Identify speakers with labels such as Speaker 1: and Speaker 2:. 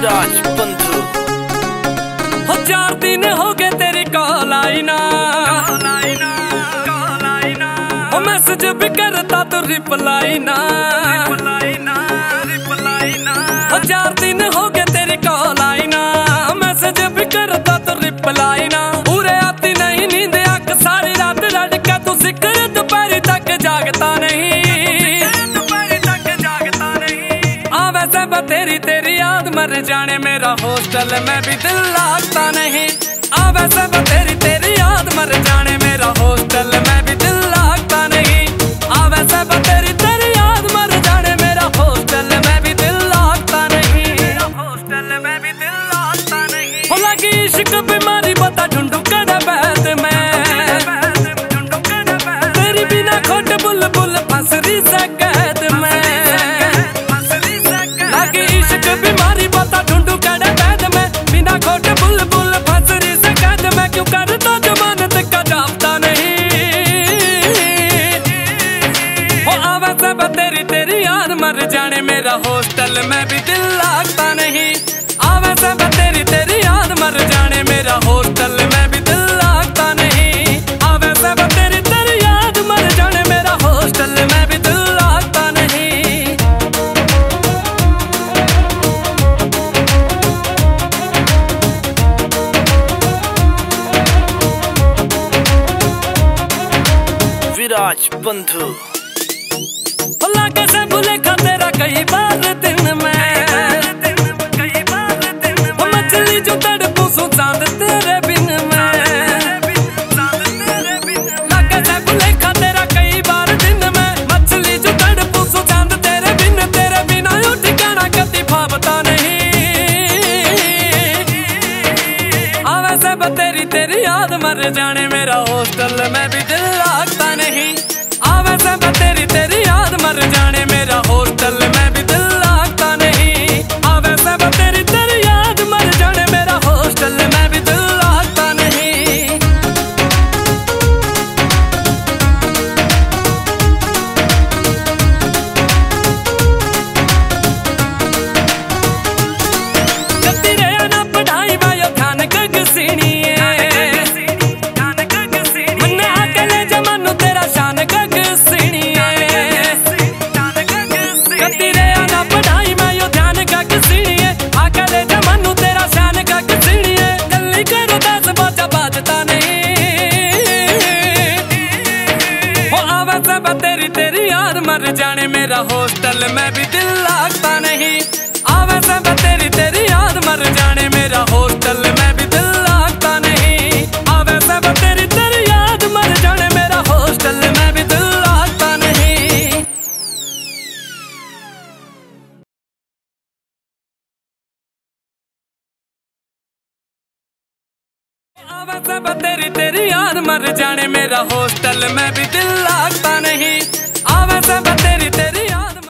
Speaker 1: विराज बंधु।
Speaker 2: हो 4 दिन हो गए तेरी कॉल आई ना, हो मैसेज भी करता तो रिप्लाई ना। हो 4 दिन हो गए तेरी कॉल आई ना, मैसेज भी करता तो रिप्लाई ना। पूरे आती नहीं नींद आंख सारी रात लड़का तू सिकर दोपहर तक जागता नहीं। वैसे तेरी तेरी याद मर जाने मेरा हॉस्टल में भी दिल लगता नहीं। वैसे तेरी तेरी याद मर जाने मेरा हॉस्टल में भी दिल लगता नहीं। वैसे तेरी तेरी याद मर जाने मेरा हॉस्टल में भी दिल लगता नहीं। हॉस्टल में भी दिल लगता नहीं। हो लगी इश्क बीमारी बता ढूंढू कड़ा बैद में, तेरी बिना खोट बुलबुल फंस रही से कैद में। बीमारी बता ढूंढू कड़े बैद में, बिना खोट बुलबुल फंसरी से कैद में। क्यों करता जमानत का जापता नहीं। हो आवे सब तेरी तेरी याद मर जाने मेरा हॉस्टल में भी दिल लगता नहीं। आवे सब तेरी तेरी याद मर जाने मेरा हॉस्टल में भी दिल लगता नहीं। आवे सब तेरी तेरी याद मर जाने मेरा हॉस्टल में भी दिल लगता नहीं।
Speaker 1: विराज बंधु।
Speaker 2: लागे से भूले खा तेरा कई बार दिन में, मछली जो तड़पू सू चांद तेरे बिन में। लागे से भूले खा तेरा कई बार दिन में, मछली जो तड़पू सू चांद तेरे बिन। तेरे बिना यू ठिकाना कति भावता नहीं। आवे से तेरी तेरी याद मर जाने मेरा हॉस्टल में भी दिल लगता नहीं। आवे से तेरी तेरी याद मर जाने मेरा हॉस्टल में भी दिल लगता नहीं। आवे से तेरी तेरी याद मर जाने मेरा हॉस्टल में भी दिल लगता नहीं। जती रहे ना पढ़ाई वायो ध्यान गग सीनी तेरी तेरी याद मर जाने मेरा हॉस्टल में भी दिल लगता नहीं। आवे सब तेरी तेरी याद मर जाने मेरा हॉस्टल में भी दिल लगता नहीं। आवे सब तेरी तेरी याद मर जाने मेरा हॉस्टल में भी दिल लगता नहीं। आवे सब तेरी तेरी याद मर जाने मेरा हॉस्टल में भी दिल लगता नहीं। आवे सब तेरी तेरी